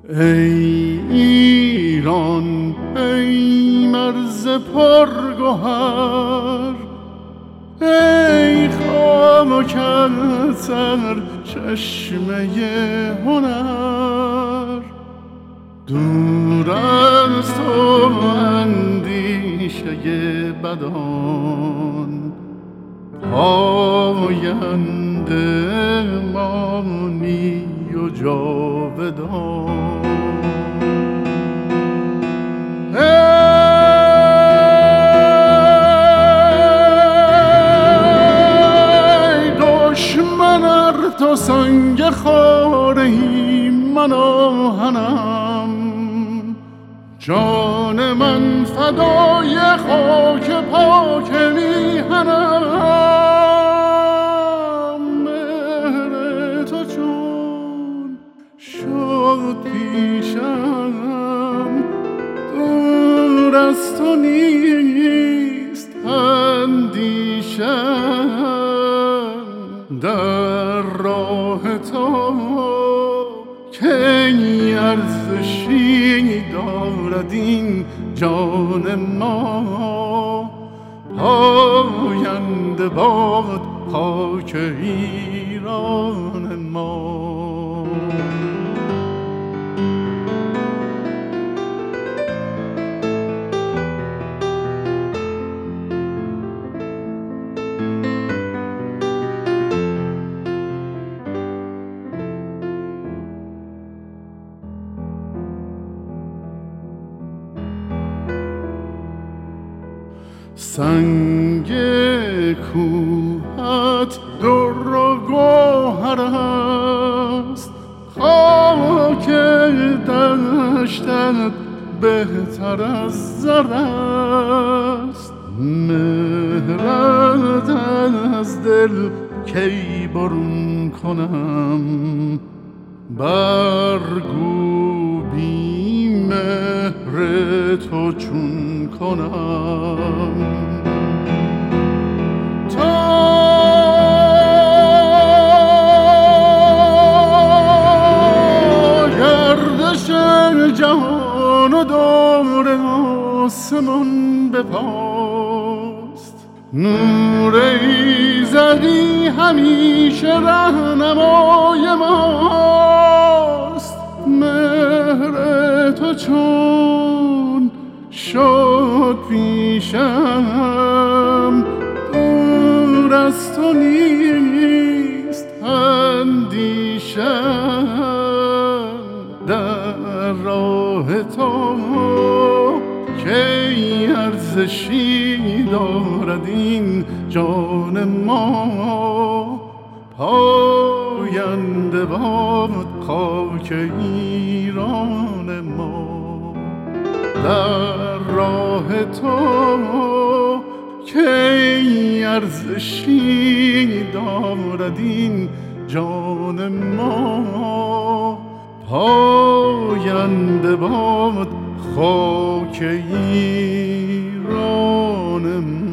ای ایران ای مرز پرگوهر، ای خاک سر چشمه هنر، دور از تو اندیشه بدان، پاینده مانی و جاودان. ای دشمن ار تو سنگ خارهی من آهنم، جان من فدای خاک پاک میهنم. مهر تو چون شد پیشم، دور از تو نیست اندیشم. در راه تو کی ارزشی دارد این جان ما، پاینده باد خاک ایران ما. سنگ کوهت در و گوهر است، خاک دشتت بهتر از زر است. مهرت از دل کی برون کنم، برگو بی مهر تو چون کنم. تا گردش جهان و دور آسمان بپاست، نور ایزدی همیشه رهنمای ماست. مهر تو چون شد پیشم، دور از تو نیست اندیشم. در راه تو کی ارزشی دارد این جان ما، پاینده باد خاک ایران ما. در راه تو کی ارزشی دارد این جان ما، پاینده باد خاک ایران ما.